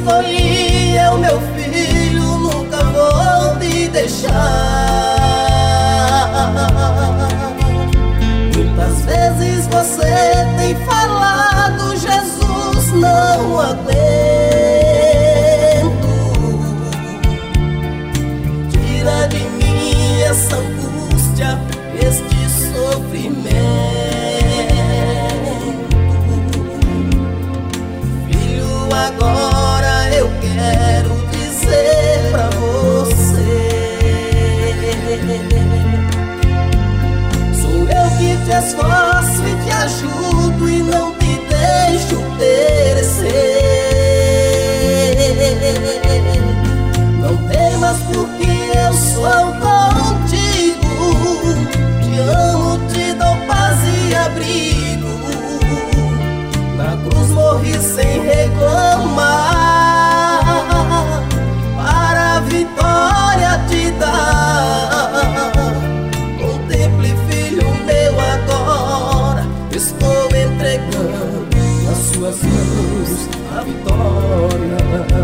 escolhi, é o meu filho, nunca vou te deixar. Muitas vezes você tem falado, Jesus, não aguento. Tira de mim essa angústia, este sofrimento. Filho, agora eu quero dizer pra você: sou eu que te esforço e te ajudo e não te deixo perecer. Não temas porque eu sou contigo, te amo, te dou paz e abrigo. Na cruz morri sem reclamar, para a vitória te dar. Contemple, filho meu, agora estou entregando nas suas mãos a vitória.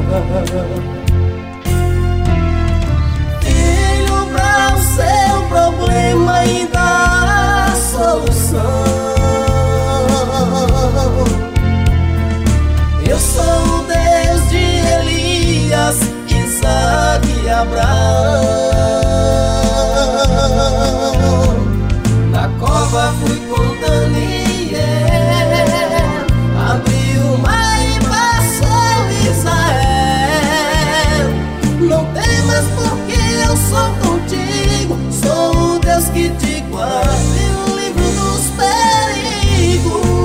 Filho, para o seu problema ainda há solução. Eu sou o Deus de Elias, Isaac e Abraão. Na cova fui com Daniel, abri o mar e passou Israel. Não temas porque eu sou contigo, sou o Deus que te guarda e o livro dos perigos.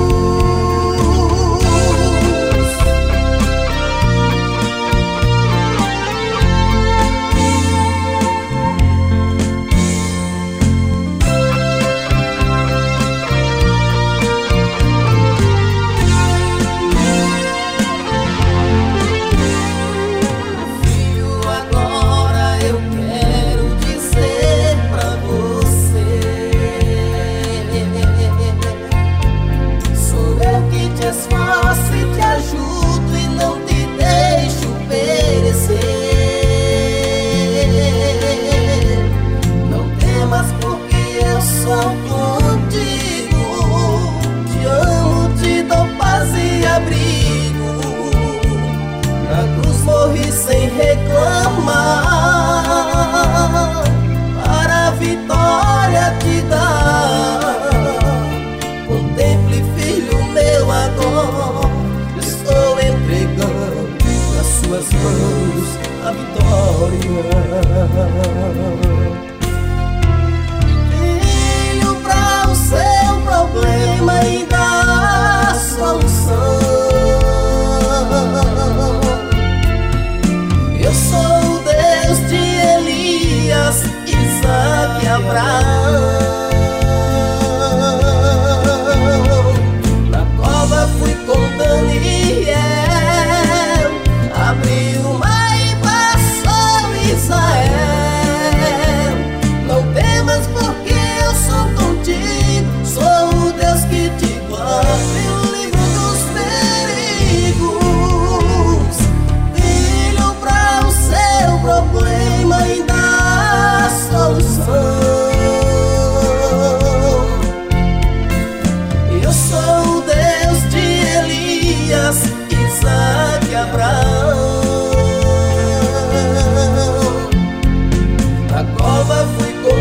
Sem reclamar, para a vitória te dar. Contemple, filho meu, agora estou entregando nas suas mãos a vitória. Filho, para o seu problema ainda há solução. Eu sou o Deus de Elias, Isaac e Abraão. Na cova fui com Daniel, abri o mar e passou Israel. Não temas porque eu sou contigo, sou o Deus que te guarda e o livro dos perigos. Seu problema ainda há solução. Eu sou o Deus de Elias, Isaac e Abraão. Na cova fui com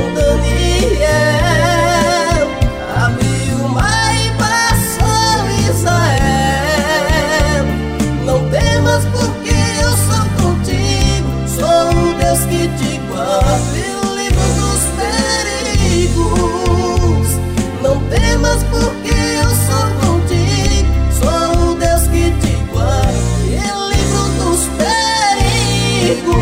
Daniel, abri o mar e passou Israel. Não temas porque eu sou contigo, sou o Deus que te guarda e o livro dos perigos. Não temas porque eu sou contigo, sou o Deus que te guarda e o livro dos perigos.